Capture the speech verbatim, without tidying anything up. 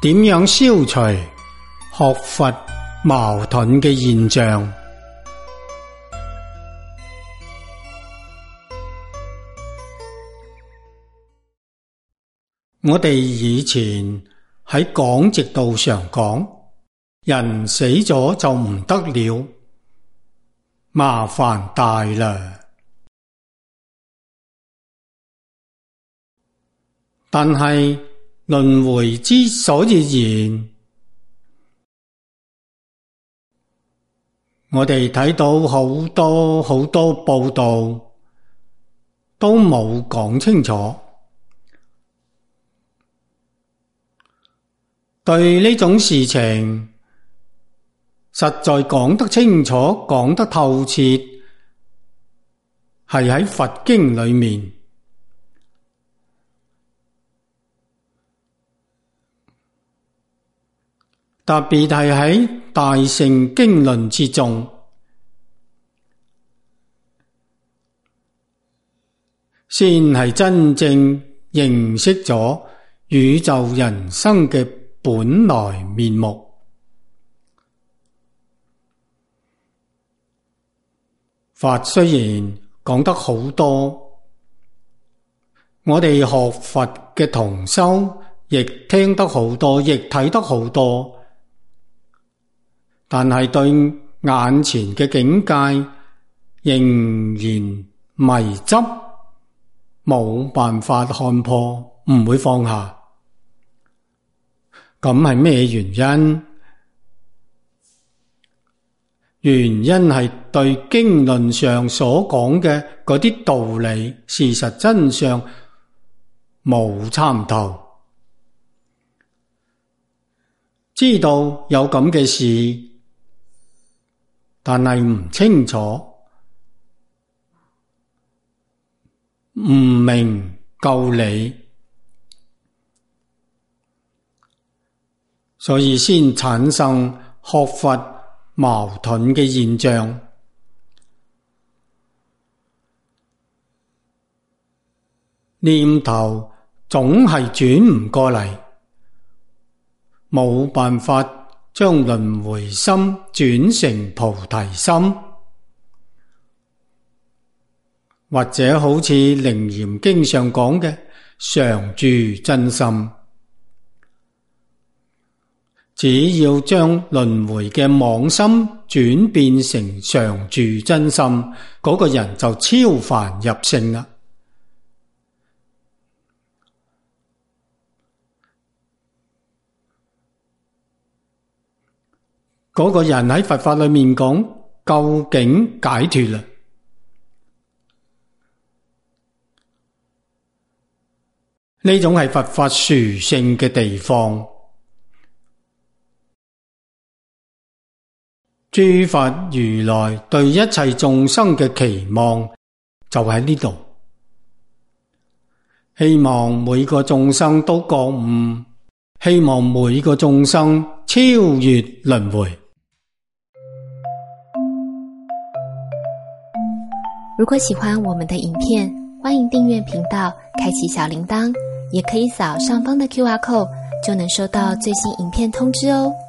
點樣消除學佛矛盾嘅現象？我哋以前喺廣直道上講，人死咗就唔得了，麻煩大啦。但係輪迴之所以然，我哋睇到好多好多報道都冇講清楚。對呢種事情實在講得清楚，講得透徹，係喺佛經裏面，特別係喺大乘經論之中，先係真正認識咗宇宙人生嘅本來面目。法雖然講得好多，我哋學佛嘅同修亦聽得好多，亦睇得好多，但係對眼前嘅境界仍然迷執，冇辦法看破，唔會放下。咁係咩原因？原因係對經論上所講嘅嗰啲道理、事實真相冇參透，知道有咁嘅事，但係唔清楚，唔明究理，所以先產生學佛矛盾嘅現象。念頭總係轉唔過嚟，冇辦法將輪迴心轉成菩提心，或者好似《楞嚴經》上講嘅常住真心。只要將輪迴嘅妄心轉變成常住真心，嗰個人就超凡入聖啦。嗰個人喺佛法裏面講究竟解脫啦。呢種係佛法殊勝嘅地方。諸佛如來對一切眾生嘅期望就喺呢度，希望每個眾生都覺悟，希望每個眾生超越輪迴。 如果喜歡我們的影片，歡迎訂閱頻道，開啟小鈴鐺，也可以掃上方的 Q R code，就能收到最新影片通知哦。